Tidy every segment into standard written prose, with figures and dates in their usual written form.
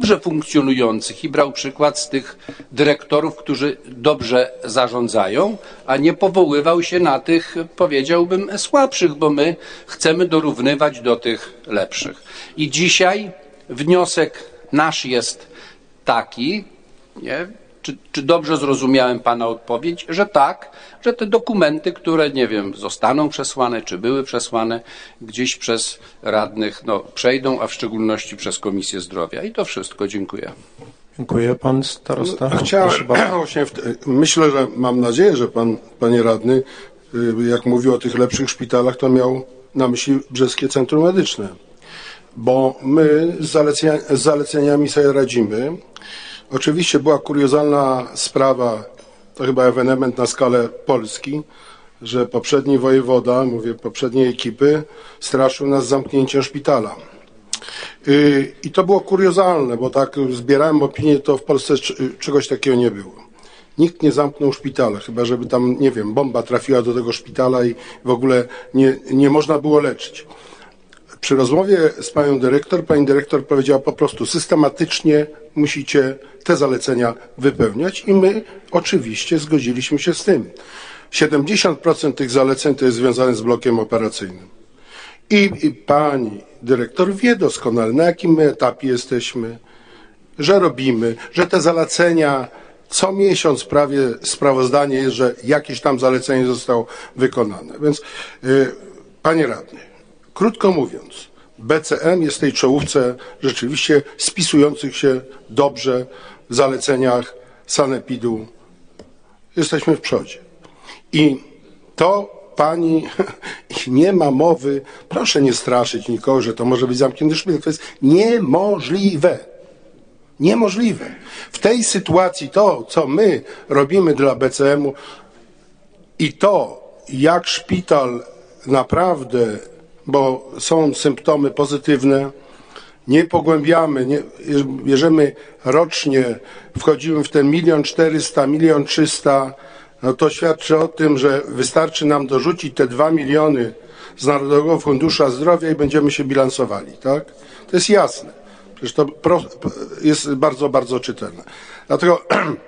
dobrze funkcjonujących i brał przykład z tych dyrektorów, którzy dobrze zarządzają, a nie powoływał się na tych, powiedziałbym, słabszych, bo my chcemy dorównywać do tych lepszych. I dzisiaj wniosek nasz jest taki, nie? Czy dobrze zrozumiałem Pana odpowiedź, że tak, że te dokumenty, które, nie wiem, zostaną przesłane, czy były przesłane gdzieś przez radnych, no, przejdą, a w szczególności przez Komisję Zdrowia. I to wszystko. Dziękuję. Dziękuję. Pan starosta. Chciałem, właśnie myślę, że mam nadzieję, że panie radny, jak mówił o tych lepszych szpitalach, to miał na myśli Brzeskie Centrum Medyczne. Bo my z zaleceniami sobie radzimy. Oczywiście była kuriozalna sprawa, to chyba ewenement na skalę Polski, że poprzedni wojewoda, mówię poprzedniej ekipy, straszył nas zamknięciem szpitala. I to było kuriozalne, bo tak zbierałem opinię, to w Polsce czegoś takiego nie było. Nikt nie zamknął szpitala, chyba żeby tam, nie wiem, bomba trafiła do tego szpitala i w ogóle nie można było leczyć. Przy rozmowie z panią dyrektor, pani dyrektor powiedziała po prostu systematycznie musicie te zalecenia wypełniać i my oczywiście zgodziliśmy się z tym. 70% tych zaleceń to jest związane z blokiem operacyjnym. I pani dyrektor wie doskonale, na jakim my etapie jesteśmy, że robimy, że te zalecenia co miesiąc prawie sprawozdanie jest, że jakieś tam zalecenie zostało wykonane. Więc panie radny, krótko mówiąc, BCM jest w tej czołówce rzeczywiście spisujących się dobrze w zaleceniach sanepidu. Jesteśmy w przodzie. I to pani nie ma mowy, proszę nie straszyć nikogo, że to może być zamknięty szpital. To jest niemożliwe. Niemożliwe. W tej sytuacji to, co my robimy dla BCM-u i to, jak szpital naprawdę, bo są symptomy pozytywne, nie pogłębiamy, bierzemy rocznie, wchodzimy w ten 1 400 000, 1 300 000, no to świadczy o tym, że wystarczy nam dorzucić te 2 miliony z Narodowego Funduszu Zdrowia i będziemy się bilansowali, tak? To jest jasne. Przecież to jest bardzo, bardzo czytelne. Dlatego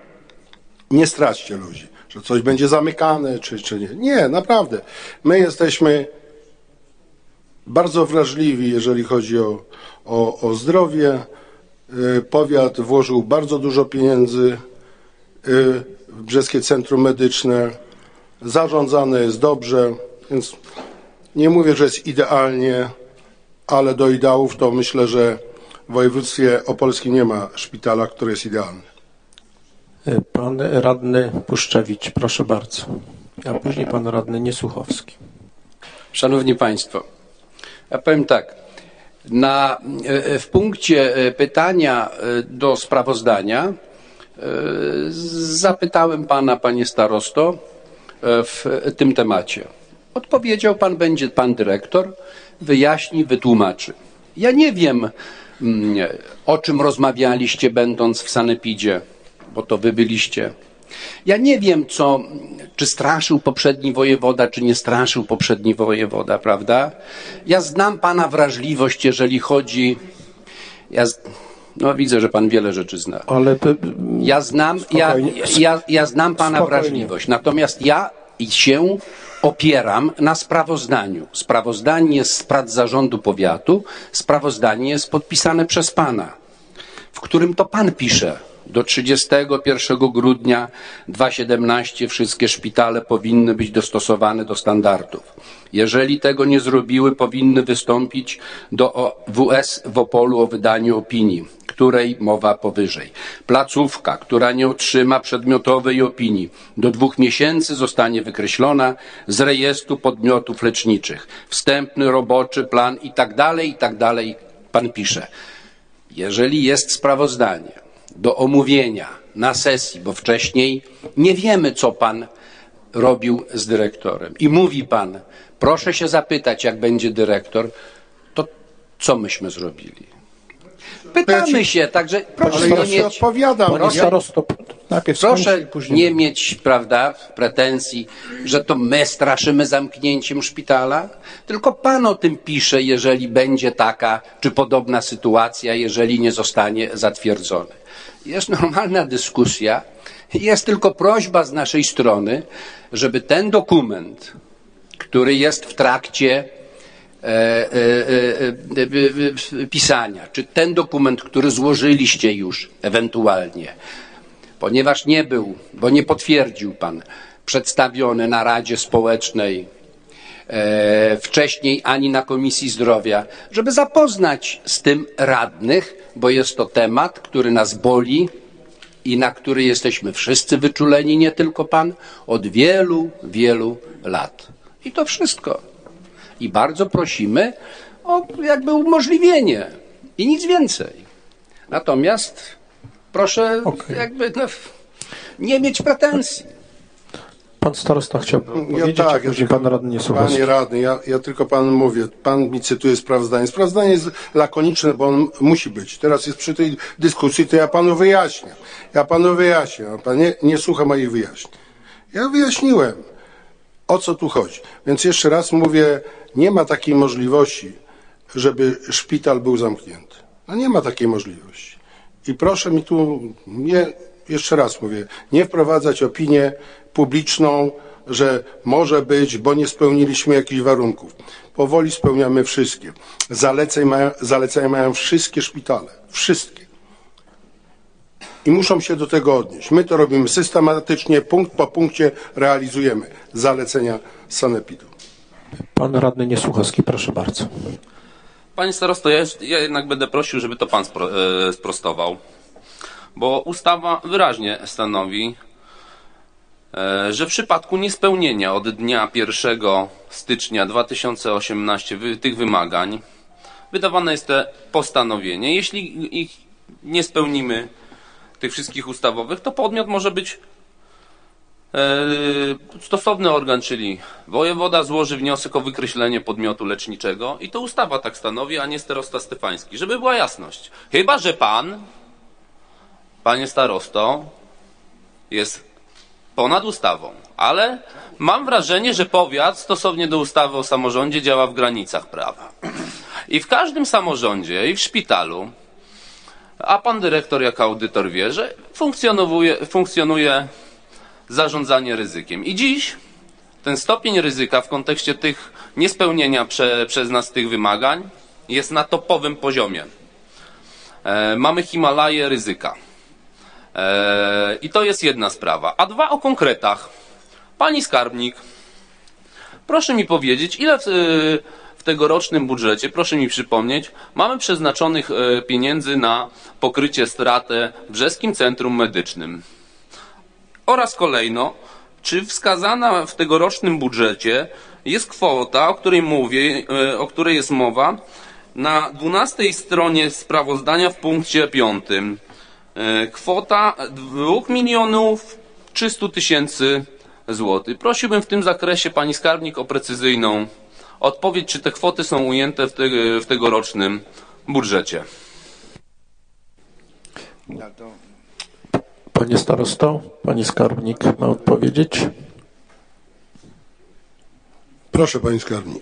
nie straszcie ludzi, że coś będzie zamykane, czy nie. Nie, naprawdę. My jesteśmy bardzo wrażliwi, jeżeli chodzi o zdrowie. Powiat włożył bardzo dużo pieniędzy w Brzeskie Centrum Medyczne. Zarządzane jest dobrze, więc nie mówię, że jest idealnie, ale do ideałów to myślę, że w województwie opolskim nie ma szpitala, który jest idealny. Pan radny Puszczewicz, proszę bardzo. A później pan radny Niesłuchowski. Szanowni Państwo, ja powiem tak. W punkcie pytania do sprawozdania zapytałem pana, panie starosto, w tym temacie. Odpowiedział pan, będzie pan dyrektor, wyjaśni, wytłumaczy. Ja nie wiem, o czym rozmawialiście, będąc w sanepidzie, bo to wy byliście. Ja nie wiem, czy straszył poprzedni wojewoda, czy nie straszył poprzedni wojewoda, prawda? Ja znam pana wrażliwość, jeżeli chodzi... No widzę, że pan wiele rzeczy zna. Ale to... Ja znam pana wrażliwość, natomiast ja się opieram na sprawozdaniu. Sprawozdanie jest z prac zarządu powiatu, sprawozdanie jest podpisane przez pana, w którym to pan pisze. Do 31 grudnia 2017 wszystkie szpitale powinny być dostosowane do standardów. Jeżeli tego nie zrobiły, powinny wystąpić do WS w Opolu o wydanie opinii, której mowa powyżej. Placówka, która nie otrzyma przedmiotowej opinii, do 2 miesięcy zostanie wykreślona z rejestru podmiotów leczniczych. Wstępny roboczy plan i tak dalej, pan pisze. Jeżeli jest sprawozdanie do omówienia na sesji, bo wcześniej nie wiemy, co pan robił z dyrektorem. I mówi pan, proszę się zapytać, jak będzie dyrektor, to co myśmy zrobili? Pytamy się, także proszę nie odpowiadam. Panie starosto, Najpierw Proszę skończy, później. nie mieć, prawda, pretensji, że to my straszymy zamknięciem szpitala, tylko pan o tym pisze, jeżeli będzie taka czy podobna sytuacja, jeżeli nie zostanie zatwierdzony. Jest normalna dyskusja, jest tylko prośba z naszej strony, żeby ten dokument, który jest w trakcie pisania, czy ten dokument, który złożyliście już ewentualnie, ponieważ nie był, bo nie potwierdził pan, przedstawiony na Radzie Społecznej wcześniej ani na Komisji Zdrowia, żeby zapoznać z tym radnych, bo jest to temat, który nas boli i na który jesteśmy wszyscy wyczuleni, nie tylko pan, od wielu, wielu lat. I to wszystko. I bardzo prosimy o jakby umożliwienie i nic więcej. Natomiast proszę jakby nie mieć pretensji. Pan starosta chciałby powiedzieć, a później pan radny Niesłuchowski. Panie radny, ja tylko panu mówię, pan mi cytuje sprawozdanie. Sprawozdanie jest lakoniczne, bo on musi być. Teraz jest przy tej dyskusji, to ja panu wyjaśniam. A pan nie słucha moich wyjaśnień. Ja wyjaśniłem, o co tu chodzi. Więc jeszcze raz mówię, nie ma takiej możliwości, żeby szpital był zamknięty. No nie ma takiej możliwości. I proszę mi tu jeszcze raz mówię, nie wprowadzać opinię publiczną, że może być, bo nie spełniliśmy jakichś warunków. Powoli spełniamy wszystkie. Zalecenia mają wszystkie szpitale. Wszystkie. I muszą się do tego odnieść. My to robimy systematycznie, punkt po punkcie realizujemy zalecenia sanepidu. Pan radny Niesłuchowski, proszę bardzo. Panie starosto, ja jednak będę prosił, żeby to pan sprostował. Bo ustawa wyraźnie stanowi, że w przypadku niespełnienia od dnia 1 stycznia 2018 tych wymagań wydawane jest to postanowienie. Jeśli ich nie spełnimy, tych wszystkich ustawowych, to podmiot może być stosowny organ, czyli wojewoda złoży wniosek o wykreślenie podmiotu leczniczego i to ustawa tak stanowi, a nie starosta Stefański. Żeby była jasność. Chyba że pan, panie starosto, jest ponad ustawą, ale mam wrażenie, że powiat stosownie do ustawy o samorządzie działa w granicach prawa. I w każdym samorządzie i w szpitalu, a pan dyrektor jako audytor wie, że funkcjonuje zarządzanie ryzykiem. I dziś ten stopień ryzyka w kontekście tych niespełnienia przez nas tych wymagań jest na topowym poziomie. Mamy Himalaje ryzyka. I to jest jedna sprawa. A dwa o konkretach. Pani skarbnik, proszę mi powiedzieć, ile w tegorocznym budżecie, proszę mi przypomnieć, mamy przeznaczonych pieniędzy na pokrycie straty w Brzeskim Centrum Medycznym. Oraz kolejno, czy wskazana w tegorocznym budżecie jest kwota, o której mówię, o której jest mowa, na 12 stronie sprawozdania w punkcie 5. Kwota 2 300 000 złotych. Prosiłbym w tym zakresie pani skarbnik o precyzyjną odpowiedź, czy te kwoty są ujęte w tegorocznym budżecie. Panie starosto, pani skarbnik ma odpowiedzieć? Proszę, pani skarbnik.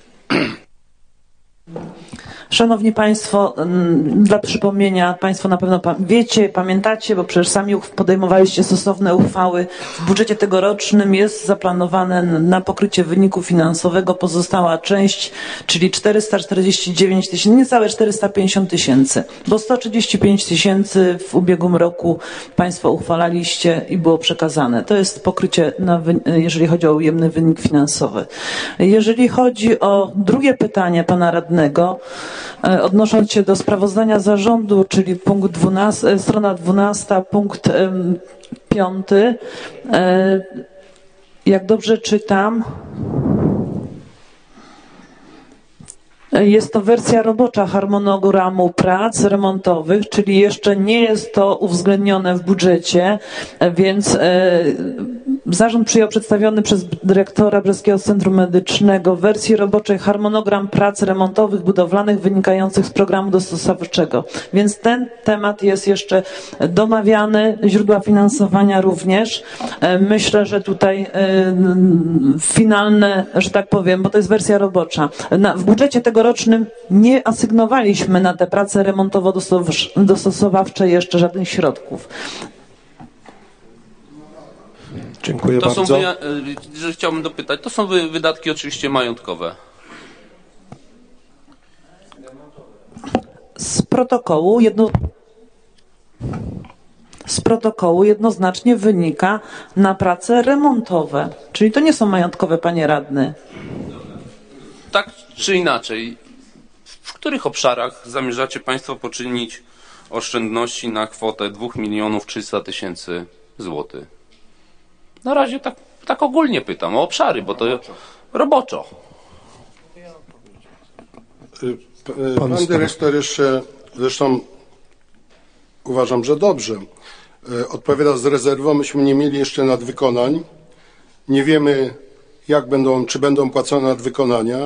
Szanowni Państwo, dla przypomnienia, Państwo na pewno wiecie, pamiętacie, bo przecież sami podejmowaliście stosowne uchwały. W budżecie tegorocznym jest zaplanowane na pokrycie wyniku finansowego pozostała część, czyli 449 000, niecałe 450 000, bo 135 000 w ubiegłym roku Państwo uchwalaliście i było przekazane. To jest pokrycie, jeżeli chodzi o ujemny wynik finansowy. Jeżeli chodzi o drugie pytanie pana radnego, odnosząc się do sprawozdania zarządu, czyli punkt 12, strona 12, punkt 5. Jak dobrze czytam, jest to wersja robocza harmonogramu prac remontowych, czyli jeszcze nie jest to uwzględnione w budżecie, więc zarząd przyjął przedstawiony przez dyrektora Brzeskiego Centrum Medycznego w wersji roboczej harmonogram prac remontowych, budowlanych wynikających z programu dostosowawczego. Więc ten temat jest jeszcze domawiany, źródła finansowania również. Myślę, że tutaj finalne, że tak powiem, bo to jest wersja robocza. W budżecie tegorocznym nie asygnowaliśmy na te prace remontowo-dostosowawcze jeszcze żadnych środków. Dziękuję To bardzo. są, że chciałbym dopytać, to są wydatki oczywiście majątkowe. Z protokołu jednoznacznie wynika na prace remontowe. Czyli to nie są majątkowe, panie radny. Tak czy inaczej, w których obszarach zamierzacie państwo poczynić oszczędności na kwotę 2 300 000 złotych? Na razie tak ogólnie pytam o obszary, bo to roboczo. Pan dyrektor jeszcze, zresztą uważam, że dobrze, odpowiada z rezerwą. Myśmy nie mieli jeszcze nadwykonań. Nie wiemy, czy będą płacone nadwykonania.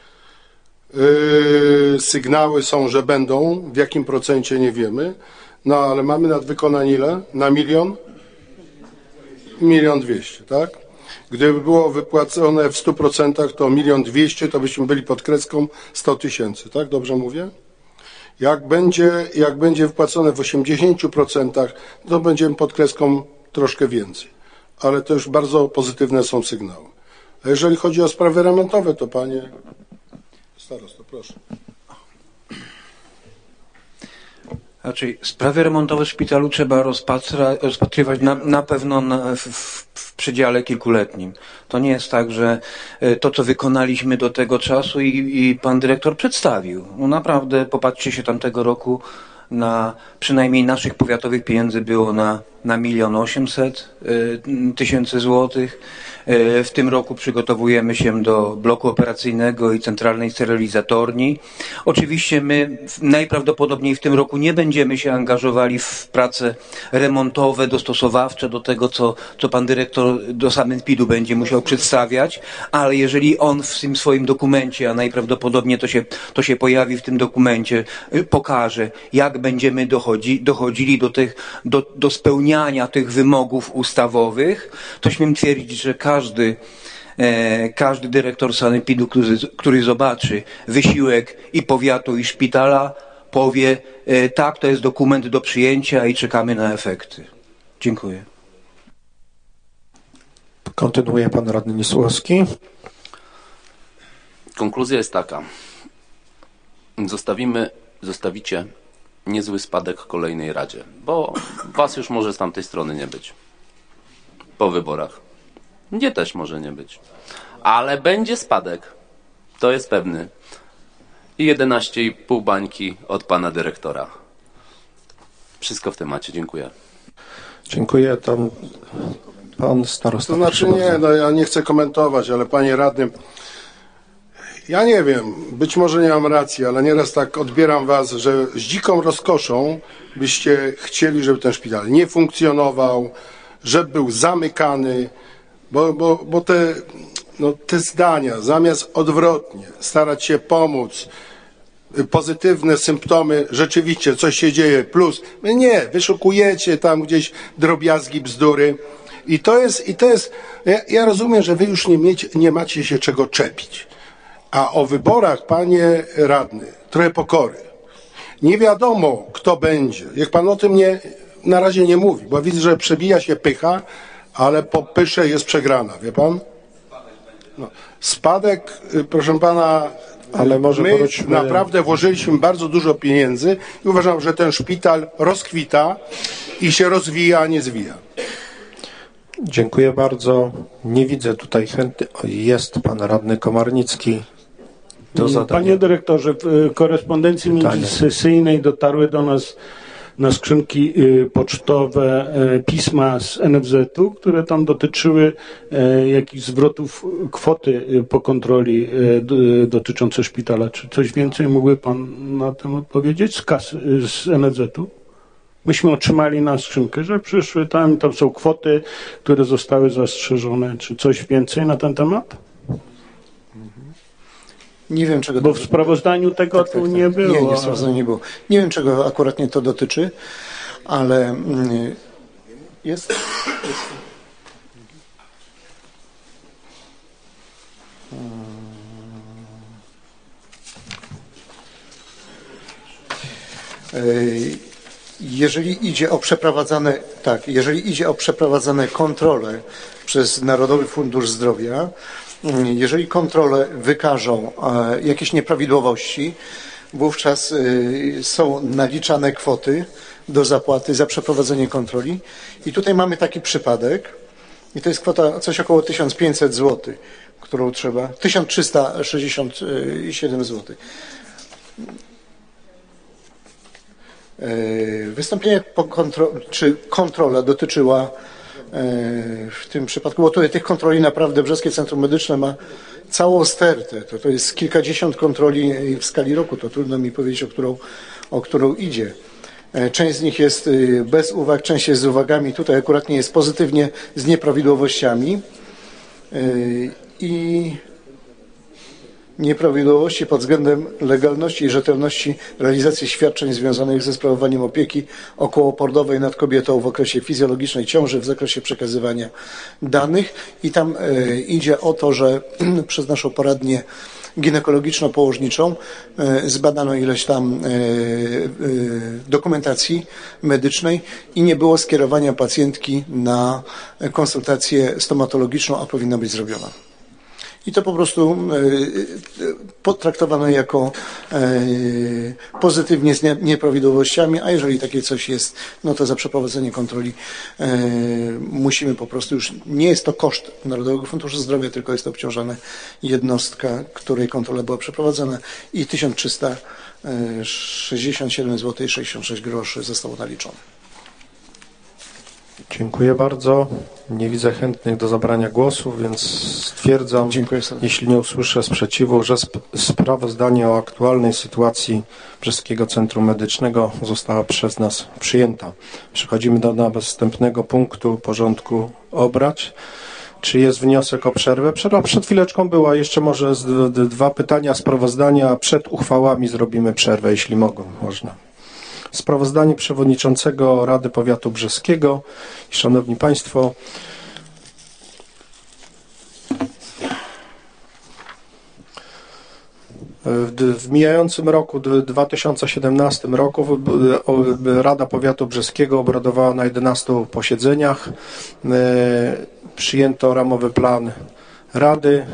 Sygnały są, że będą. W jakim procencie nie wiemy. No ale mamy nadwykonań ile? Na 1 200 000, tak? Gdyby było wypłacone w 100%, to 1 200 000, to byśmy byli pod kreską 100 000, tak? Dobrze mówię? Jak będzie wypłacone w 80%, to będziemy pod kreską troszkę więcej. Ale to już bardzo pozytywne są sygnały. A jeżeli chodzi o sprawy remontowe, to panie starosto, proszę. Znaczy, sprawy remontowe w szpitalu trzeba rozpatrywać na pewno w przedziale kilkuletnim. To nie jest tak, że to, co wykonaliśmy do tego czasu i pan dyrektor przedstawił. No naprawdę, popatrzcie się tamtego roku, przynajmniej naszych powiatowych pieniędzy było na 1 800 000 złotych. W tym roku przygotowujemy się do bloku operacyjnego i centralnej sterylizatorni. Oczywiście my najprawdopodobniej w tym roku nie będziemy się angażowali w prace remontowe, dostosowawcze do tego, co pan dyrektor do sanepidu będzie musiał przedstawiać, ale jeżeli on w tym swoim dokumencie, a najprawdopodobniej to się pojawi w tym dokumencie, pokaże, jak będziemy dochodzili do spełniania tych wymogów ustawowych, to śmiem twierdzić, że każdy dyrektor sanepidu, który zobaczy wysiłek i powiatu, i szpitala, powie, tak, to jest dokument do przyjęcia i czekamy na efekty. Dziękuję. Kontynuuje pan radny Nisłowski. Konkluzja jest taka. Zostawicie niezły spadek kolejnej radzie, bo was już może z tamtej strony nie być. Po wyborach. Mnie też może nie być. Ale będzie spadek. To jest pewny. I 11,5 bańki od pana dyrektora. Wszystko w temacie. Dziękuję. Dziękuję. Tam pan starosta. To znaczy nie, no ja nie chcę komentować, ale panie radny, ja nie wiem, być może nie mam racji, ale nieraz tak odbieram was, że z dziką rozkoszą byście chcieli, żeby ten szpital nie funkcjonował, żeby był zamykany, bo te zdania, zamiast odwrotnie starać się pomóc, pozytywne symptomy, rzeczywiście coś się dzieje, plus, nie, wyszukujecie tam gdzieś drobiazgi, bzdury i to jest, ja rozumiem, że wy już nie macie się czego czepić, a o wyborach, panie radny, trochę pokory. Nie wiadomo, kto będzie, jak pan o tym na razie nie mówi, bo widzę, że przebija się pycha, ale po pysze jest przegrana, wie pan? No. Spadek, proszę pana, ale może my naprawdę włożyliśmy bardzo dużo pieniędzy i uważam, że ten szpital rozkwita i się rozwija, a nie zwija. Dziękuję bardzo. Nie widzę tutaj chętnych. Jest pan radny Komarnicki. Do zadania. Panie dyrektorze, w korespondencji międzysesyjnej dotarły do nas na skrzynki pocztowe pisma z NFZ-u, które tam dotyczyły jakichś zwrotów kwoty po kontroli dotyczące szpitala. Czy coś więcej mógłby pan na tym odpowiedzieć z NFZ-u? myśmy otrzymali na skrzynkę, że przyszły tam są kwoty, które zostały zastrzeżone. Czy coś więcej na ten temat? Nie wiem, czego Bo w sprawozdaniu tego tu nie było. Nie, w sprawozdaniu nie było. Nie wiem, czego akurat to dotyczy, ale jest. Jeżeli idzie o przeprowadzane kontrole przez Narodowy Fundusz Zdrowia, jeżeli kontrole wykażą jakieś nieprawidłowości, wówczas są naliczane kwoty do zapłaty za przeprowadzenie kontroli. I tutaj mamy taki przypadek, i to jest kwota coś około 1500 zł, którą trzeba, 1367 zł. Wystąpienie czy kontrola dotyczyła w tym przypadku, bo tutaj tych kontroli naprawdę Brzeskie Centrum Medyczne ma całą stertę. To jest kilkadziesiąt kontroli w skali roku. To trudno mi powiedzieć, o którą idzie. Część z nich jest bez uwag, część jest z uwagami. Tutaj akurat nie jest pozytywnie z nieprawidłowościami. I nieprawidłowości pod względem legalności i rzetelności realizacji świadczeń związanych ze sprawowaniem opieki okołoporodowej nad kobietą w okresie fizjologicznej ciąży, w zakresie przekazywania danych. I tam idzie o to, że przez naszą poradnię ginekologiczno-położniczą zbadano ileś tam dokumentacji medycznej i nie było skierowania pacjentki na konsultację stomatologiczną, a powinna być zrobiona. I to po prostu potraktowano jako pozytywnie z nieprawidłowościami, a jeżeli takie coś jest, no to za przeprowadzenie kontroli musimy po prostu już, nie jest to koszt Narodowego Funduszu Zdrowia, tylko jest to obciążona jednostka, której kontrola była przeprowadzona i 1367 zł i 66 groszy zostało naliczone. Dziękuję bardzo. Nie widzę chętnych do zabrania głosu, więc stwierdzam, jeśli nie usłyszę sprzeciwu, że sprawozdanie o aktualnej sytuacji Brzeskiego Centrum Medycznego została przez nas przyjęta. Przechodzimy do następnego punktu porządku obrad. Czy jest wniosek o przerwę? Przerwa przed chwileczką była. Jeszcze może dwa pytania sprawozdania. Przed uchwałami zrobimy przerwę, jeśli można. Sprawozdanie przewodniczącego Rady Powiatu Brzeskiego. Szanowni Państwo, w mijającym roku, 2017 roku, Rada Powiatu Brzeskiego obradowała na 11 posiedzeniach. Przyjęto ramowy plan Rady.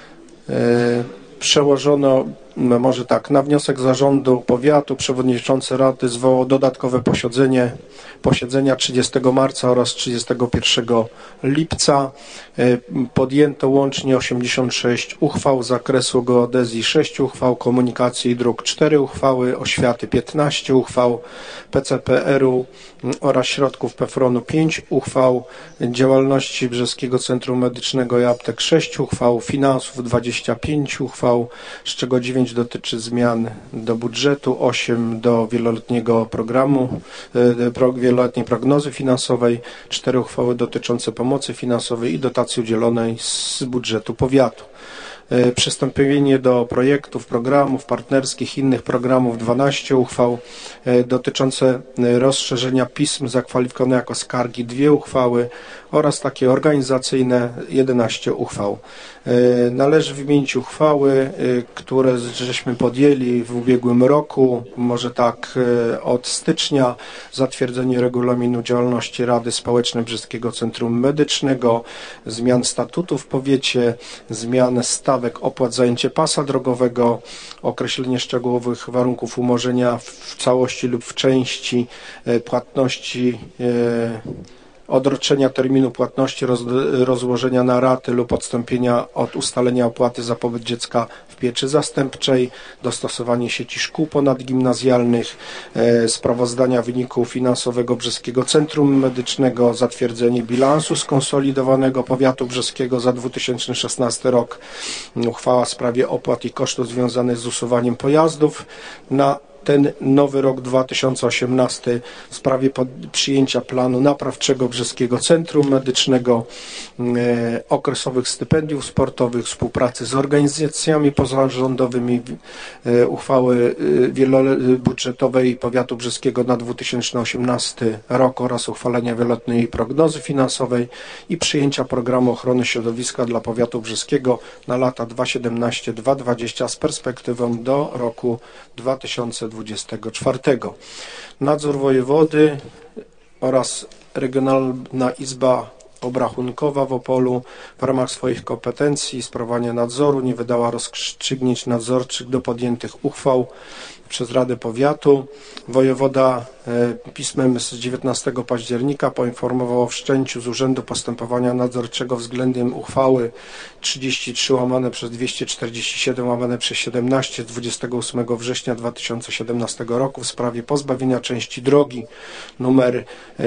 Przełożono, może tak, na wniosek zarządu powiatu przewodniczący Rady zwołał dodatkowe posiedzenia 30 marca oraz 31 lipca. Podjęto łącznie 86 uchwał z zakresu geodezji, 6 uchwał, komunikacji i dróg 4 uchwały, oświaty 15 uchwał, PCPR-u oraz środków PFRON-u 5 uchwał, działalności Brzeskiego Centrum Medycznego i Aptek 6 uchwał, finansów 25 uchwał, z czego 9 dotyczy zmian do budżetu, 8 do wieloletniego programu, wieloletniej prognozy finansowej, 4 uchwały dotyczące pomocy finansowej i dotacji udzielonej z budżetu powiatu. Przystąpienie do projektów, programów partnerskich, innych programów 12 uchwał, dotyczące rozszerzenia pism zakwalifikowanych jako skargi 2 uchwały oraz takie organizacyjne 11 uchwał. Należy wymienić uchwały, które żeśmy podjęli w ubiegłym roku, może tak od stycznia, zatwierdzenie regulaminu działalności Rady Społecznej Brzeskiego Centrum Medycznego, zmian statutu w powiecie, zmian stawek opłat za zajęcie pasa drogowego, określenie szczegółowych warunków umorzenia w całości lub w części płatności, odroczenia terminu płatności, rozłożenia na raty lub odstąpienia od ustalenia opłaty za pobyt dziecka w pieczy zastępczej, dostosowanie sieci szkół ponadgimnazjalnych, sprawozdania wyniku finansowego Brzeskiego Centrum Medycznego, zatwierdzenie bilansu skonsolidowanego powiatu brzeskiego za 2016 rok, uchwała w sprawie opłat i kosztów związanych z usuwaniem pojazdów na ten nowy rok 2018 w sprawie przyjęcia planu naprawczego Brzeskiego Centrum Medycznego, okresowych stypendiów sportowych, współpracy z organizacjami pozarządowymi, uchwały budżetowej powiatu brzeskiego na 2018 rok oraz uchwalenia wieloletniej prognozy finansowej i przyjęcia programu ochrony środowiska dla powiatu brzeskiego na lata 2017-2020 z perspektywą do roku 2024. Nadzór wojewody oraz Regionalna Izba Obrachunkowa w Opolu w ramach swoich kompetencji sprawowania nadzoru nie wydała rozstrzygnięć nadzorczych do podjętych uchwał przez Radę Powiatu. Wojewoda pismem z 19 października poinformował o wszczęciu z Urzędu Postępowania Nadzorczego względem uchwały 33/247/17 z 28 września 2017 roku w sprawie pozbawienia części drogi numer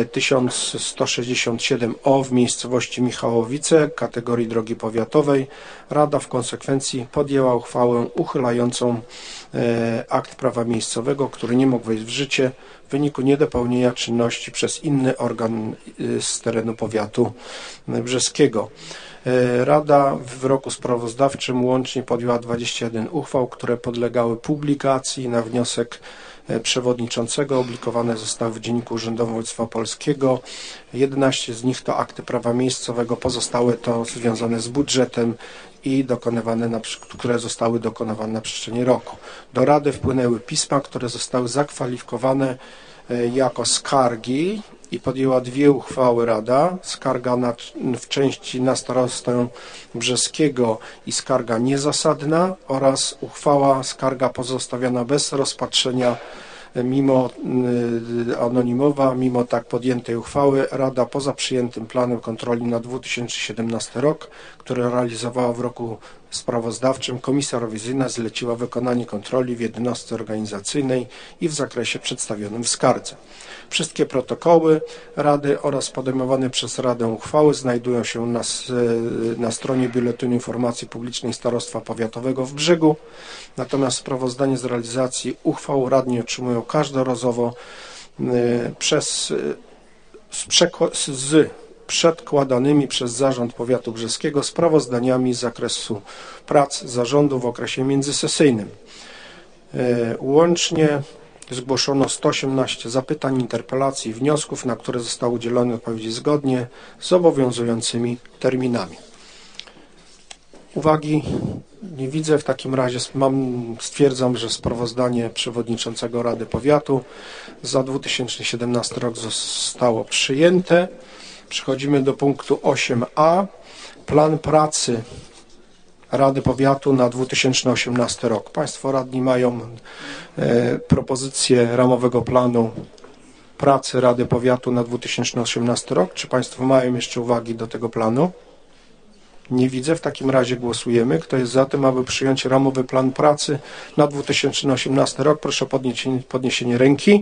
1167O w miejscowości Michałowice kategorii drogi powiatowej. Rada w konsekwencji podjęła uchwałę uchylającą akt prawa miejscowego, który nie mógł wejść w życie w wyniku niedopełnienia czynności przez inny organ z terenu powiatu brzeskiego. Rada w roku sprawozdawczym łącznie podjęła 21 uchwał, które podlegały publikacji na wniosek przewodniczącego. Opublikowane zostały w Dzienniku Urzędowym Województwa Polskiego. 11 z nich to akty prawa miejscowego, pozostałe to związane z budżetem i które zostały dokonywane na przestrzeni roku. Do Rady wpłynęły pisma, które zostały zakwalifikowane jako skargi i podjęła dwie uchwały Rada. Skarga w części na starostę brzeskiego i skarga niezasadna oraz skarga pozostawiona bez rozpatrzenia mimo anonimowa, mimo tak podjętej uchwały. Rada poza przyjętym planem kontroli na 2017 rok, który realizowała w roku sprawozdawczym, Komisja Rewizyjna zleciła wykonanie kontroli w jednostce organizacyjnej i w zakresie przedstawionym w skardze. Wszystkie protokoły Rady oraz podejmowane przez Radę uchwały znajdują się na stronie Biuletynu Informacji Publicznej Starostwa Powiatowego w Brzegu. Natomiast sprawozdanie z realizacji uchwał radni otrzymują każdorazowo z przedkładanymi przez Zarząd Powiatu Brzeskiego sprawozdaniami z zakresu prac zarządu w okresie międzysesyjnym. Łącznie zgłoszono 118 zapytań, interpelacji i wniosków, na które zostały udzielone odpowiedzi zgodnie z obowiązującymi terminami. Uwagi nie widzę, w takim razie stwierdzam, że sprawozdanie przewodniczącego Rady Powiatu za 2017 rok zostało przyjęte. Przechodzimy do punktu 8a. Plan pracy Rady Powiatu na 2018 rok. Państwo radni mają propozycję ramowego planu pracy Rady Powiatu na 2018 rok. Czy Państwo mają jeszcze uwagi do tego planu? Nie widzę. W takim razie głosujemy. Kto jest za tym, aby przyjąć ramowy plan pracy na 2018 rok? Proszę o podniesienie ręki.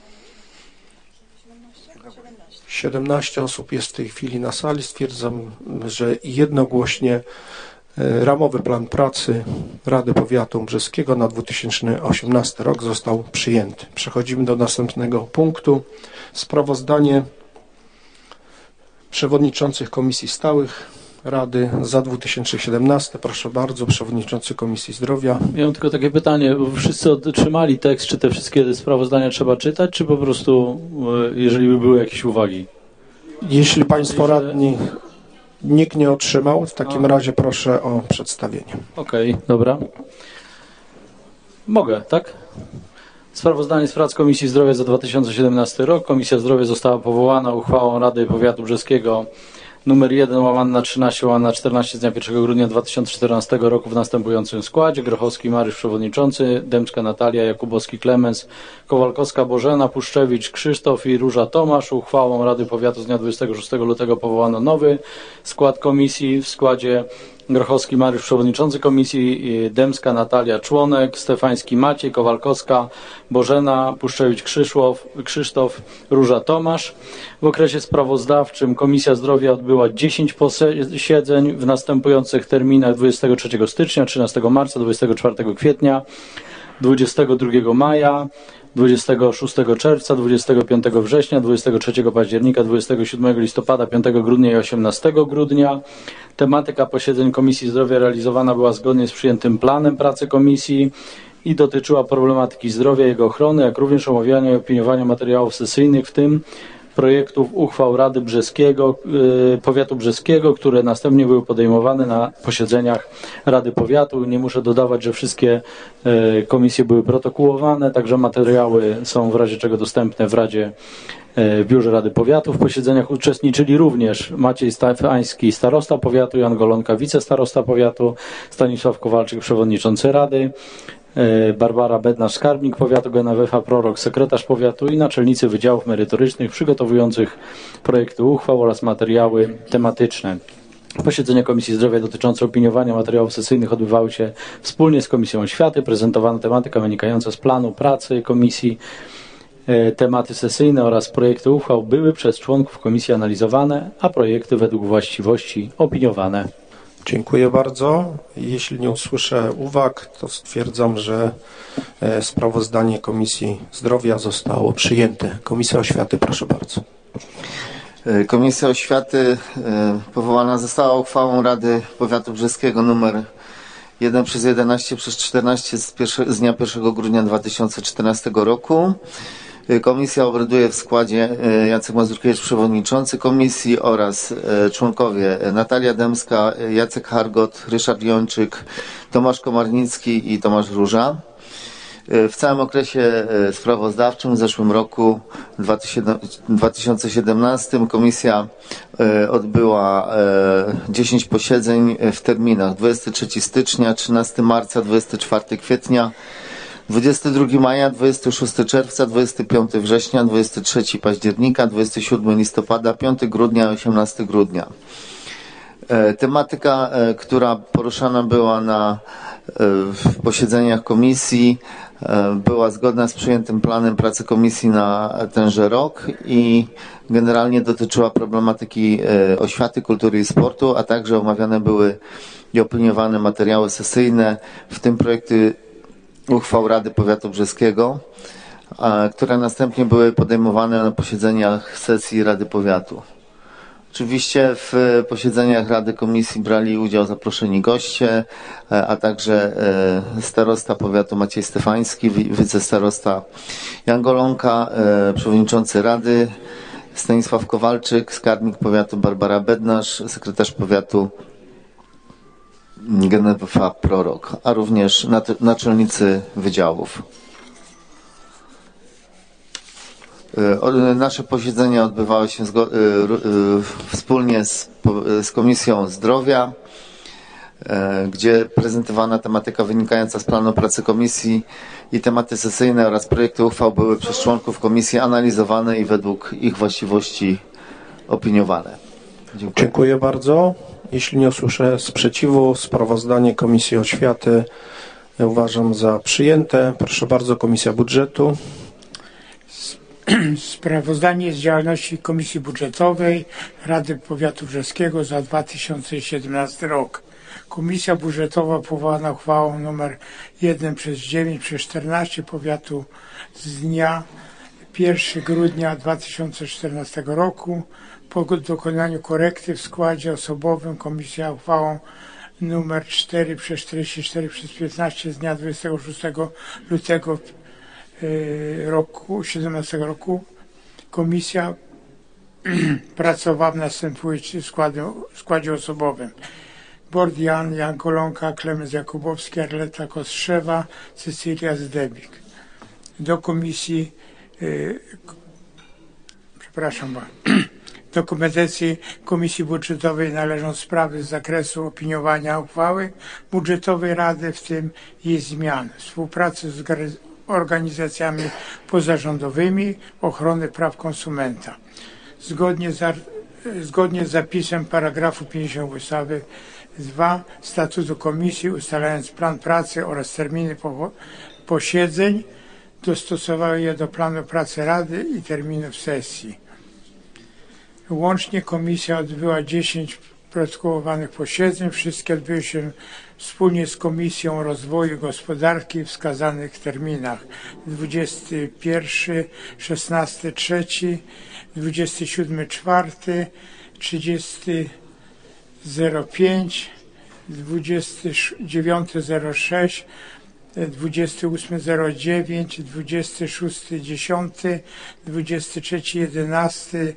17 osób jest w tej chwili na sali. Stwierdzam, że jednogłośnie ramowy plan pracy Rady Powiatu Brzeskiego na 2018 rok został przyjęty. Przechodzimy do następnego punktu. Sprawozdanie przewodniczących komisji stałych Rady za 2017. Proszę bardzo, przewodniczący Komisji Zdrowia. Ja mam tylko takie pytanie, bo wszyscy otrzymali tekst, czy te wszystkie sprawozdania trzeba czytać, czy po prostu, jeżeli by były jakieś uwagi? Jeśli Państwo radni nikt nie otrzymał, w takim razie proszę o przedstawienie. Okej, dobra. Mogę, tak? Sprawozdanie z prac Komisji Zdrowia za 2017 rok. Komisja Zdrowia została powołana uchwałą Rady Powiatu Brzeskiego numer 1/13/14 z dnia 1 grudnia 2014 roku w następującym składzie: Grochowski Mariusz przewodniczący, Dębska Natalia, Jakubowski Klemens, Kowalkowska Bożena, Puszczewicz Krzysztof i Róża Tomasz. Uchwałą Rady Powiatu z dnia 26 lutego powołano nowy skład komisji w składzie: Grochowski Mariusz przewodniczący komisji, Dębska Natalia członek, Stefański Maciej, Kowalkowska Bożena, Puszczewicz Krzysztof, Róża Tomasz. W okresie sprawozdawczym Komisja Zdrowia odbyła 10 posiedzeń w następujących terminach: 23 stycznia, 13 marca, 24 kwietnia, 22 maja, 26 czerwca, 25 września, 23 października, 27 listopada, 5 grudnia i 18 grudnia. Tematyka posiedzeń Komisji Zdrowia realizowana była zgodnie z przyjętym planem pracy komisji i dotyczyła problematyki zdrowia i jego ochrony, jak również omawiania i opiniowania materiałów sesyjnych, w tym projektów uchwał Rady Brzeskiego, Powiatu Brzeskiego, które następnie były podejmowane na posiedzeniach Rady Powiatu. Nie muszę dodawać, że wszystkie komisje były protokołowane, także materiały są w razie czego dostępne w Radzie, w Biurze Rady Powiatu. W posiedzeniach uczestniczyli również Maciej Stefański, starosta powiatu, Jan Golonka, wicestarosta powiatu, Stanisław Kowalczyk, przewodniczący Rady, Barbara Bednarz, skarbnik powiatu, Genewefa Prorok, sekretarz powiatu i naczelnicy wydziałów merytorycznych przygotowujących projekty uchwał oraz materiały tematyczne. Posiedzenia Komisji Zdrowia dotyczące opiniowania materiałów sesyjnych odbywały się wspólnie z Komisją Oświaty. Prezentowana tematyka wynikająca z planu pracy komisji, tematy sesyjne oraz projekty uchwał były przez członków komisji analizowane, a projekty według właściwości opiniowane. Dziękuję bardzo. Jeśli nie usłyszę uwag, to stwierdzam, że sprawozdanie Komisji Zdrowia zostało przyjęte. Komisja Oświaty, proszę bardzo. Komisja Oświaty powołana została uchwałą Rady Powiatu Brzeskiego nr 1/11/14 z dnia 1 grudnia 2014 roku. Komisja obraduje w składzie Jacek Mazurkiewicz, przewodniczący komisji, oraz członkowie Natalia Dębska, Jacek Hargot, Ryszard Jończyk, Tomasz Komarnicki i Tomasz Róża. W całym okresie sprawozdawczym w zeszłym roku 2017 komisja odbyła 10 posiedzeń w terminach 23 stycznia, 13 marca, 24 kwietnia, 22 maja, 26 czerwca, 25 września, 23 października, 27 listopada, 5 grudnia, 18 grudnia. Tematyka, która poruszana była na posiedzeniach komisji, była zgodna z przyjętym planem pracy komisji na tenże rok i generalnie dotyczyła problematyki oświaty, kultury i sportu, a także omawiane były i opiniowane materiały sesyjne, w tym projekty uchwał Rady Powiatu Brzeskiego, które następnie były podejmowane na posiedzeniach sesji Rady Powiatu. Oczywiście w posiedzeniach Rady Komisji brali udział zaproszeni goście, a także starosta powiatu Maciej Stefański, wicestarosta Jan Golonka, przewodniczący Rady Stanisław Kowalczyk, skarbnik powiatu Barbara Bednarz, sekretarz powiatu Genewefa Prorok, a również naczelnicy wydziałów. Nasze posiedzenia odbywały się wspólnie z Komisją Zdrowia, gdzie prezentowana tematyka wynikająca z planu pracy komisji i tematy sesyjne oraz projekty uchwał były przez członków komisji analizowane i według ich właściwości opiniowane. Dziękuję. Dziękuję bardzo. Jeśli nie usłyszę sprzeciwu, sprawozdanie Komisji Oświaty uważam za przyjęte. Proszę bardzo, Komisja Budżetu. Sprawozdanie z działalności Komisji Budżetowej Rady Powiatu Brzeskiego za 2017 rok. Komisja Budżetowa powołana uchwałą nr 1/9/14 Powiatu z dnia 1 grudnia 2014 roku. Po dokonaniu korekty w składzie osobowym komisja uchwałą nr 4/44/15 z dnia 26 lutego roku 17 roku komisja pracowała w następującym składzie osobowym: Bordian, Jan Golonka, Klemens Jakubowski, Arleta Kostrzewa, Cecylia Zdebik. Do komisji do kompetencji Komisji Budżetowej należą sprawy z zakresu opiniowania uchwały budżetowej Rady, w tym jej zmian, współpracy z organizacjami pozarządowymi, ochrony praw konsumenta. Zgodnie z zapisem paragrafu 50 ustawy 2 Statutu Komisji, ustalając plan pracy oraz terminy posiedzeń, dostosowały je do planu pracy Rady i terminów sesji. Łącznie komisja odbyła 10 protokołowanych posiedzeń. Wszystkie odbyły się wspólnie z Komisją Rozwoju Gospodarki w wskazanych terminach. 21, 16, 3, 27, 4, 30, 05, 29.06, 28.09, 26.10, 23.11,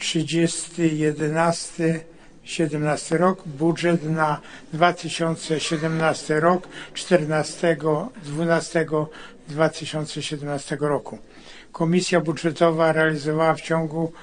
30.11, 17 rok, budżet na 2017 rok, 14.12.2017 roku. Komisja budżetowa realizowała w ciągu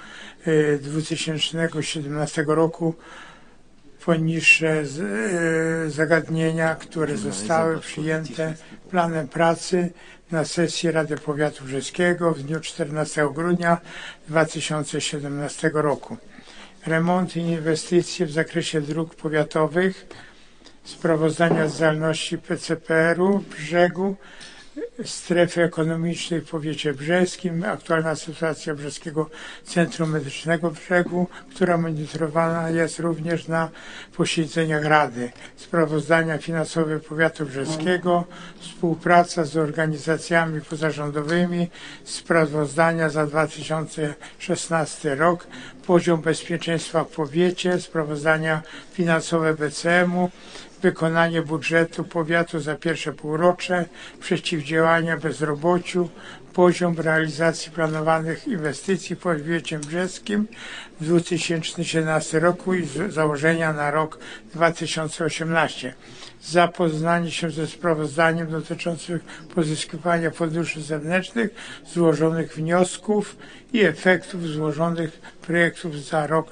2017 roku poniższe zagadnienia, które zostały przyjęte planem pracy na sesji Rady Powiatu Brzeskiego w dniu 14 grudnia 2017 roku. Remonty i inwestycje w zakresie dróg powiatowych, sprawozdania z zdalności PCPR-u Brzegu, strefy ekonomicznej w powiecie brzeskim, aktualna sytuacja Brzeskiego Centrum Medycznego Brzegu, która monitorowana jest również na posiedzeniach Rady. Sprawozdania finansowe powiatu brzeskiego, współpraca z organizacjami pozarządowymi, sprawozdania za 2016 rok, poziom bezpieczeństwa w powiecie, sprawozdania finansowe BCM-u, wykonanie budżetu powiatu za pierwsze półrocze, przeciwdziałania bezrobociu, poziom realizacji planowanych inwestycji w powiecie brzeskim w 2017 roku i założenia na rok 2018. Zapoznanie się ze sprawozdaniem dotyczącym pozyskiwania funduszy zewnętrznych, złożonych wniosków i efektów złożonych projektów za rok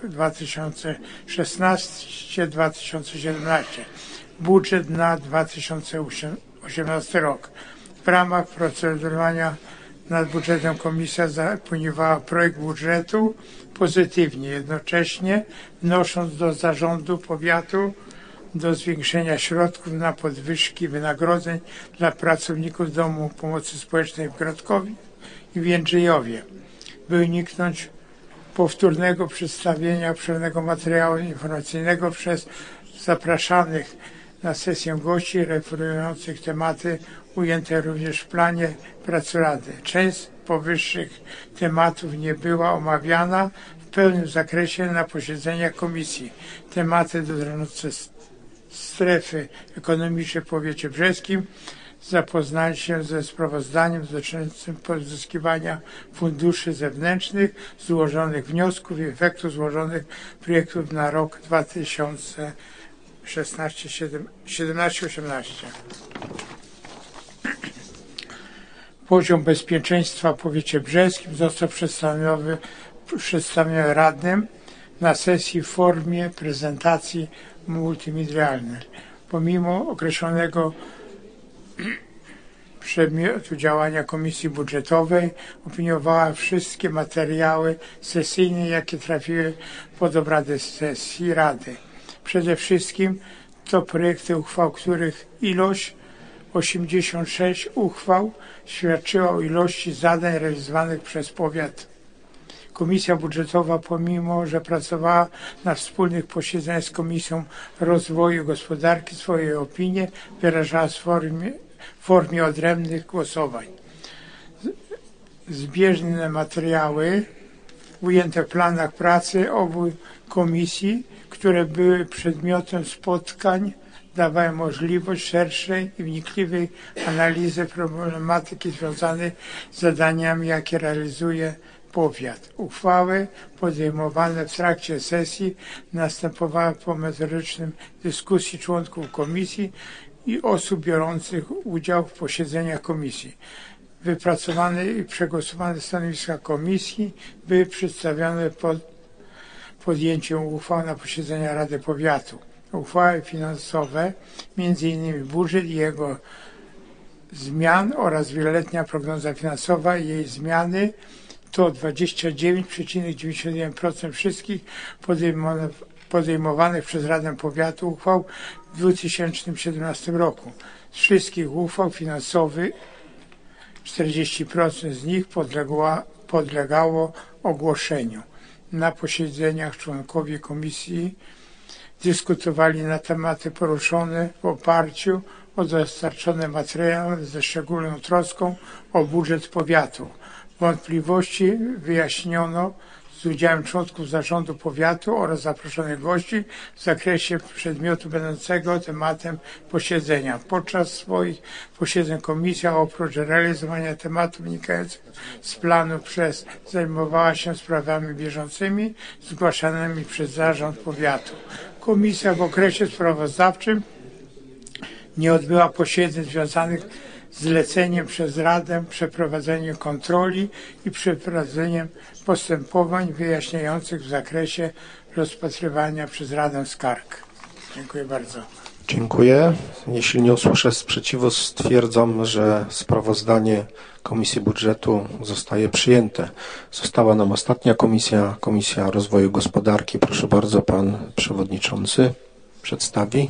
2016-2017. Budżet na 2018 rok. W ramach procedowania nad budżetem komisja zaopiniowała projekt budżetu pozytywnie, jednocześnie wnosząc do zarządu powiatu do zwiększenia środków na podwyżki wynagrodzeń dla pracowników Domu Pomocy Społecznej w Grodkowie i w Jędrzejowie, by uniknąć powtórnego przedstawienia obszernego materiału informacyjnego przez zapraszanych na sesję gości referujących tematy ujęte również w planie pracy Rady. Część powyższych tematów nie była omawiana w pełnym zakresie na posiedzeniach komisji. Tematy dotyczące strefy ekonomicznej w powiecie brzeskim, zapoznanie się ze sprawozdaniem dotyczącym pozyskiwania funduszy zewnętrznych, złożonych wniosków i efektów złożonych projektów na rok 2017-18. Poziom bezpieczeństwa w powiecie brzeskim został przedstawiony radnym na sesji w formie prezentacji multimedialnej. Pomimo określonego przedmiotu działania Komisji Budżetowej opiniowała wszystkie materiały sesyjne, jakie trafiły pod obrady sesji Rady. Przede wszystkim to projekty uchwał, których ilość 86 uchwał świadczyła o ilości zadań realizowanych przez powiat. Komisja Budżetowa, pomimo że pracowała na wspólnych posiedzeniach z Komisją Rozwoju Gospodarki, swoje opinie wyrażała w formie odrębnych głosowań. Zbieżne materiały ujęte w planach pracy obu komisji, które były przedmiotem spotkań, dawały możliwość szerszej i wnikliwej analizy problematyki związanej z zadaniami, jakie realizuje powiat. Uchwały podejmowane w trakcie sesji następowały po merytorycznym dyskusji członków komisji i osób biorących udział w posiedzeniach komisji. Wypracowane i przegłosowane stanowiska komisji były przedstawione pod podjęciem uchwał na posiedzenia Rady Powiatu. Uchwały finansowe, m.in. budżet i jego zmian oraz wieloletnia prognoza finansowa i jej zmiany to 29,91% wszystkich podejmowanych przez Radę Powiatu uchwał w 2017 roku. Z wszystkich uchwał finansowych 40% z nich podlegało ogłoszeniu. Na posiedzeniach członkowie komisji dyskutowali na tematy poruszone w oparciu o dostarczone materiały ze szczególną troską o budżet powiatu. Wątpliwości wyjaśniono z udziałem członków zarządu powiatu oraz zaproszonych gości w zakresie przedmiotu będącego tematem posiedzenia. Podczas swoich posiedzeń komisja oprócz realizowania tematów wynikających z planu zajmowała się sprawami bieżącymi zgłaszanymi przez zarząd powiatu. Komisja w okresie sprawozdawczym nie odbyła posiedzeń związanych z zleceniem przez Radę przeprowadzenia kontroli i przeprowadzeniem postępowań wyjaśniających w zakresie rozpatrywania przez Radę skarg. Dziękuję bardzo. Dziękuję. Jeśli nie usłyszę sprzeciwu, stwierdzam, że sprawozdanie Komisji Budżetu zostaje przyjęte. Została nam ostatnia komisja, Komisja Rozwoju Gospodarki. Proszę bardzo, pan przewodniczący przedstawi.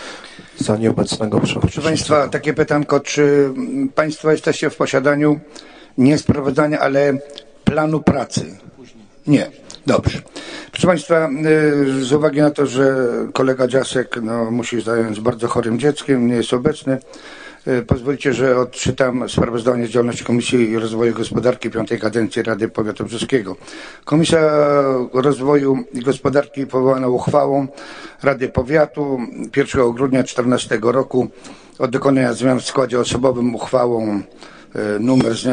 Za nieobecnego przewodniczącego. Proszę Państwa, takie pytanko, czy Państwo jesteście w posiadaniu nie sprawozdania, ale planu pracy? Nie. Dobrze. Proszę Państwa, z uwagi na to, że kolega Dziasek musi zająć bardzo chorym dzieckiem, nie jest obecny, pozwolicie, że odczytam sprawozdanie z działalności Komisji Rozwoju Gospodarki 5. kadencji Rady Powiatu Brzeskiego. Komisja Rozwoju i Gospodarki powołana uchwałą Rady Powiatu 1 grudnia 2014 roku o dokonania zmian w składzie osobowym uchwałą numer z dnia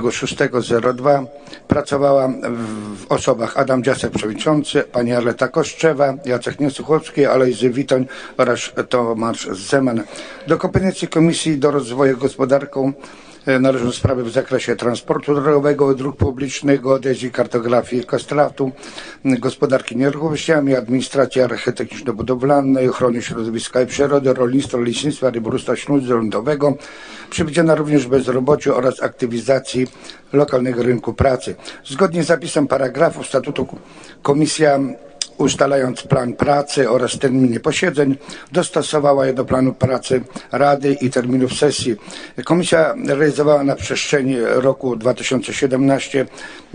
26.02 pracowała w osobach Adam Dziasek przewodniczący, pani Arleta Koszczewa, Jacek Niesłuchowski, Alojzy Witoń oraz Tomasz Zeman. Do kompetencji Komisji do Rozwoju Gospodarką należą sprawy w zakresie transportu drogowego, dróg publicznych, geodezji, kartografii, katastratu, gospodarki nieruchomościami, administracji architektoniczno-budowlanej, ochrony środowiska i przyrody, rolnictwa, leśnictwa, rybołówstwa śródlądowego. Przewidziano również bezrobociu oraz aktywizacji lokalnego rynku pracy. Zgodnie z zapisem paragrafu statutu komisja, ustalając plan pracy oraz terminy posiedzeń, dostosowała je do planu pracy Rady i terminów sesji. Komisja realizowała na przestrzeni roku 2017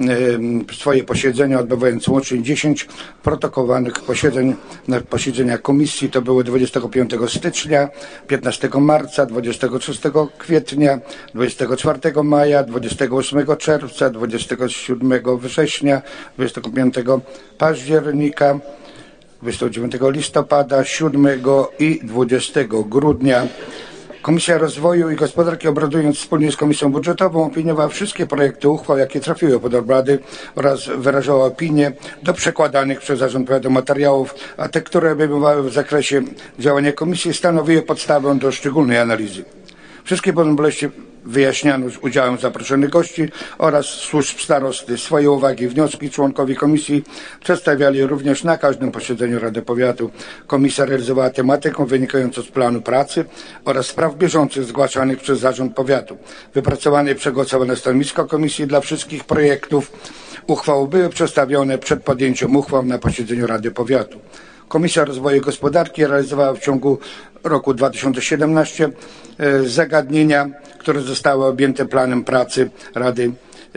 swoje posiedzenia, odbywając łącznie 10 protokołowanych posiedzeń na posiedzeniach komisji. To było 25 stycznia, 15 marca, 26 kwietnia, 24 maja, 28 czerwca, 27 września, 25 października, 29 listopada, 7 i 20 grudnia. Komisja Rozwoju i Gospodarki, obradując wspólnie z Komisją Budżetową, opiniowała wszystkie projekty uchwał, jakie trafiły pod obrady, oraz wyrażała opinię do przekładanych przez Zarząd Powiatu materiałów, a te, które obejmowały w zakresie działania Komisji, stanowiły podstawę do szczególnej analizy. Wszystkie wątpliwości wyjaśniano z udziałem zaproszonych gości oraz służb starosty. Swoje uwagi i wnioski członkowie komisji przedstawiali również na każdym posiedzeniu Rady Powiatu. Komisja realizowała tematykę wynikającą z planu pracy oraz spraw bieżących zgłaszanych przez Zarząd Powiatu. Wypracowane i przegłosowane stanowisko komisji dla wszystkich projektów uchwał były przedstawione przed podjęciem uchwał na posiedzeniu Rady Powiatu. Komisja Rozwoju i Gospodarki realizowała w ciągu roku 2017 zagadnienia, które zostały objęte planem pracy Rady,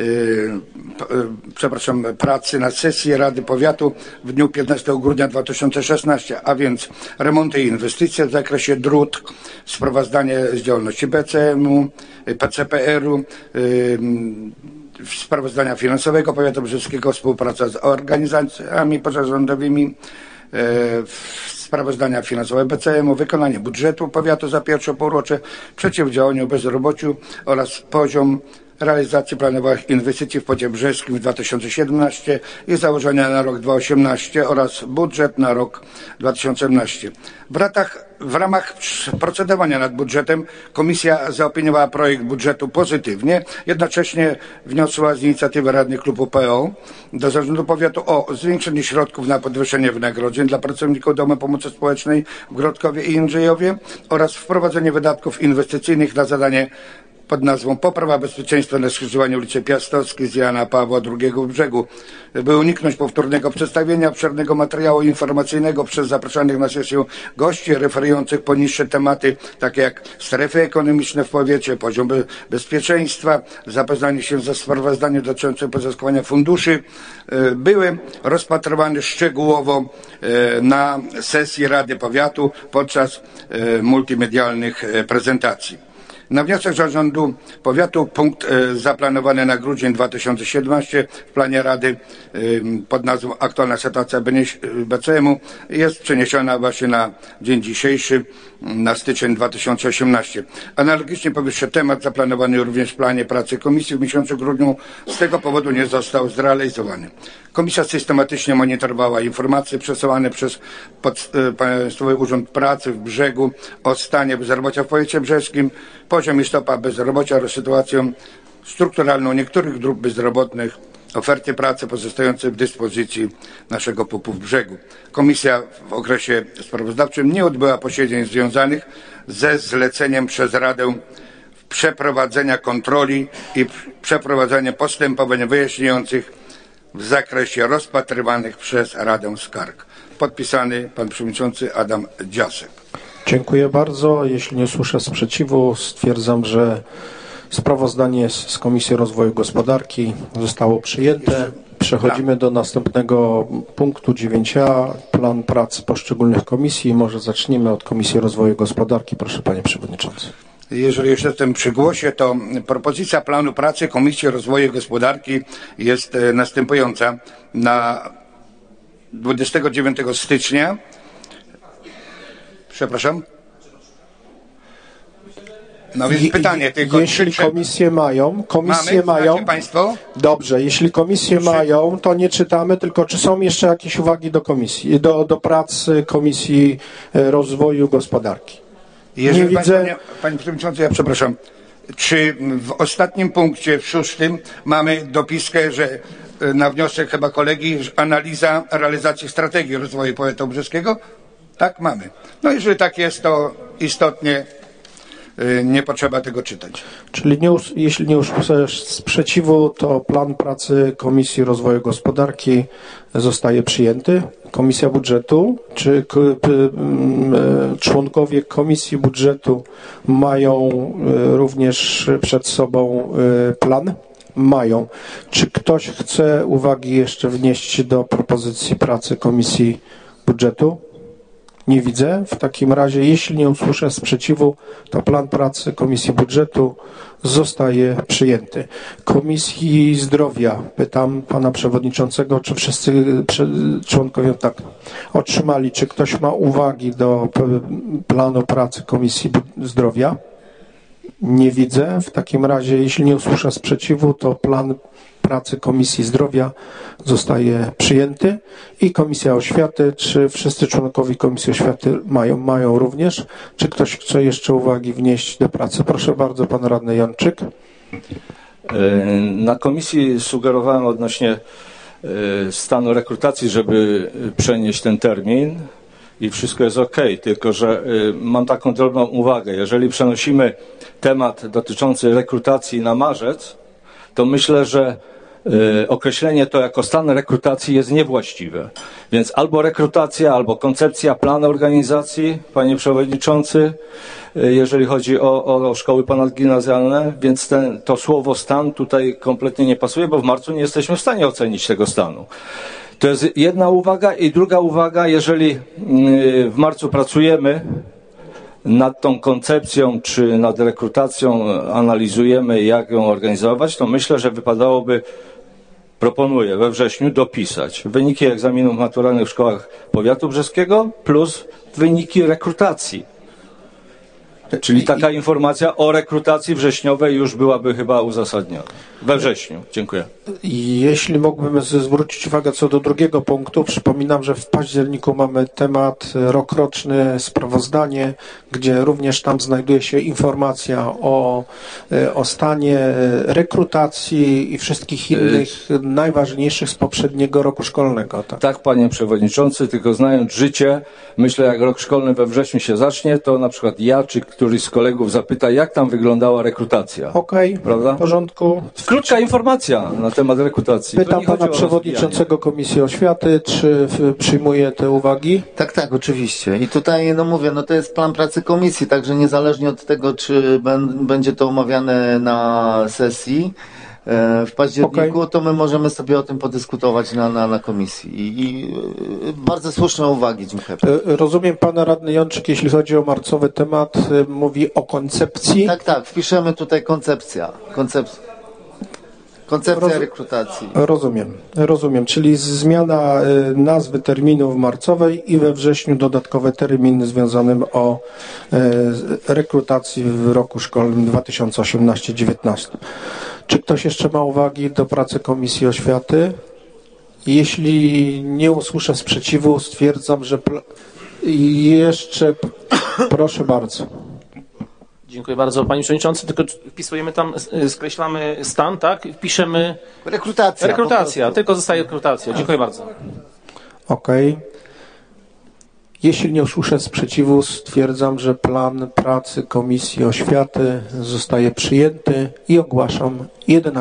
pracy na sesji Rady Powiatu w dniu 15 grudnia 2016, a więc remonty i inwestycje w zakresie dróg, sprawozdanie z działalności BCM-u, PCPR-u, sprawozdania finansowego Powiatu Brzeskiego, współpraca z organizacjami pozarządowymi, sprawozdania finansowe BCM-u, wykonanie budżetu powiatu za pierwsze półrocze, przeciwdziałaniu bezrobociu oraz poziom realizacji planowanych inwestycji w powiecie brzeskim w 2017 i założenia na rok 2018 oraz budżet na rok 2018. W ramach procedowania nad budżetem komisja zaopiniowała projekt budżetu pozytywnie, jednocześnie wniosła z inicjatywy radnych klubu PO do Zarządu Powiatu o zwiększenie środków na podwyższenie wynagrodzeń dla pracowników Domu Pomocy Społecznej w Grodkowie i Jędrzejowie oraz wprowadzenie wydatków inwestycyjnych na zadanie pod nazwą Poprawa bezpieczeństwa na skrzyżowaniu ulicy Piastowskiej z Jana Pawła II w Brzegu. By uniknąć powtórnego przedstawienia obszernego materiału informacyjnego przez zapraszanych na sesję gości referujących poniższe tematy, takie jak strefy ekonomiczne w powiecie, poziom bezpieczeństwa, zapoznanie się ze sprawozdaniem dotyczącym pozyskiwania funduszy, były rozpatrywane szczegółowo na sesji Rady Powiatu podczas multimedialnych prezentacji. Na wniosek Zarządu Powiatu punkt zaplanowany na grudzień 2017 w planie Rady pod nazwą Aktualna sytuacja BCM-u jest przeniesiona właśnie na dzień dzisiejszy, na styczeń 2018. Analogicznie powyższy temat zaplanowany również w planie pracy Komisji w miesiącu grudniu z tego powodu nie został zrealizowany. Komisja systematycznie monitorowała informacje przesyłane przez Państwowy Urząd Pracy w Brzegu o stanie bezrobocia w powiecie brzeskim, poziom i stopa bezrobocia oraz sytuację strukturalną niektórych grup bezrobotnych, oferty pracy pozostające w dyspozycji naszego PUP-u w Brzegu. Komisja w okresie sprawozdawczym nie odbyła posiedzeń związanych ze zleceniem przez Radę przeprowadzenia kontroli i przeprowadzenia postępowań wyjaśniających w zakresie rozpatrywanych przez Radę skarg. Podpisany pan przewodniczący Adam Dziasek. Dziękuję bardzo. Jeśli nie słyszę sprzeciwu, stwierdzam, że sprawozdanie z Komisji Rozwoju Gospodarki zostało przyjęte. Przechodzimy do następnego punktu 9a, plan prac poszczególnych komisji. Może zaczniemy od Komisji Rozwoju Gospodarki. Proszę panie przewodniczący. Jeżeli już jestem przy głosie, to propozycja planu pracy Komisji Rozwoju Gospodarki jest następująca. Na 29 stycznia, przepraszam, no więc pytanie tylko. Jeśli komisje mają, macie państwo? Dobrze, jeśli komisje mają, to nie czytamy, tylko czy są jeszcze jakieś uwagi do komisji, do prac Komisji Rozwoju Gospodarki? Jeżeli nie widzę. Panie przewodniczący, ja przepraszam. Czy w ostatnim punkcie, w 6, mamy dopiskę, że na wniosek chyba kolegi analiza realizacji strategii rozwoju powiatu brzeskiego? Tak, mamy. No jeżeli tak jest, to istotnie nie potrzeba tego czytać. Czyli jeśli nie usłyszysz sprzeciwu, to plan pracy Komisji Rozwoju Gospodarki zostaje przyjęty. Komisja Budżetu, czy członkowie Komisji Budżetu mają również przed sobą plan? Mają. Czy ktoś chce uwagi jeszcze wnieść do propozycji pracy Komisji Budżetu? Nie widzę. W takim razie, jeśli nie usłyszę sprzeciwu, to plan pracy Komisji Budżetu zostaje przyjęty. Komisji Zdrowia. Pytam pana przewodniczącego, czy wszyscy członkowie tak otrzymali. Czy ktoś ma uwagi do planu pracy Komisji Zdrowia? Nie widzę. W takim razie, jeśli nie usłyszę sprzeciwu, to plan pracy Komisji Zdrowia zostaje przyjęty. I Komisja Oświaty. Czy wszyscy członkowie Komisji Oświaty mają również? Czy ktoś chce jeszcze uwagi wnieść do pracy? Proszę bardzo, pan radny Janczyk. Na komisji sugerowałem odnośnie stanu rekrutacji, żeby przenieść ten termin i wszystko jest ok, tylko że mam taką drobną uwagę. Jeżeli przenosimy temat dotyczący rekrutacji na marzec, to myślę, że określenie to jako stan rekrutacji jest niewłaściwe. Więc albo rekrutacja, albo koncepcja, plan organizacji, panie przewodniczący, jeżeli chodzi o szkoły ponadgimnazjalne, więc to słowo stan tutaj kompletnie nie pasuje, bo w marcu nie jesteśmy w stanie ocenić tego stanu. To jest jedna uwaga. I druga uwaga, jeżeli w marcu pracujemy nad tą koncepcją, czy nad rekrutacją, analizujemy, jak ją organizować, to myślę, że wypadałoby, proponuję we wrześniu dopisać wyniki egzaminów maturalnych w szkołach powiatu brzeskiego plus wyniki rekrutacji. Czyli taka informacja o rekrutacji wrześniowej już byłaby chyba uzasadniona. We wrześniu. Dziękuję. Jeśli mógłbym zwrócić uwagę co do drugiego punktu, przypominam, że w październiku mamy temat rokroczny, sprawozdanie, gdzie również tam znajduje się informacja o stanie rekrutacji i wszystkich innych najważniejszych z poprzedniego roku szkolnego. Tak, panie przewodniczący, tylko znając życie, myślę, jak rok szkolny we wrześniu się zacznie, to na przykład ja, czy ktoś któryś z kolegów zapyta, jak tam wyglądała rekrutacja. Okej, Prawda? w porządku. Krótka informacja na temat rekrutacji. To Pytam nie chodzi pana o przewodniczącego Komisji Oświaty, czy przyjmuje te uwagi? Tak, oczywiście. I tutaj, no mówię, no to jest plan pracy komisji, także niezależnie od tego, czy będzie to omawiane na sesji w październiku, to my możemy sobie o tym podyskutować na komisji. I bardzo słuszne uwagi, dziękuję. Rozumiem, pana radny Jączyk, jeśli chodzi o marcowy temat, mówi o koncepcji. Tak, wpiszemy tutaj koncepcja rekrutacji. Rozumiem, czyli zmiana nazwy terminów marcowej i we wrześniu dodatkowe terminy związanym o rekrutacji w roku szkolnym 2018-19. Czy ktoś jeszcze ma uwagi do pracy Komisji Oświaty? Jeśli nie usłyszę sprzeciwu, stwierdzam, że jeszcze proszę bardzo. Dziękuję bardzo, panie przewodniczący. Tylko wpisujemy tam, skreślamy stan, tak? Wpiszemy rekrutacja. Tylko zostaje rekrutacja. Dziękuję bardzo. Okej. Jeśli nie usłyszę sprzeciwu, stwierdzam, że plan pracy Komisji Oświaty zostaje przyjęty i ogłaszam 11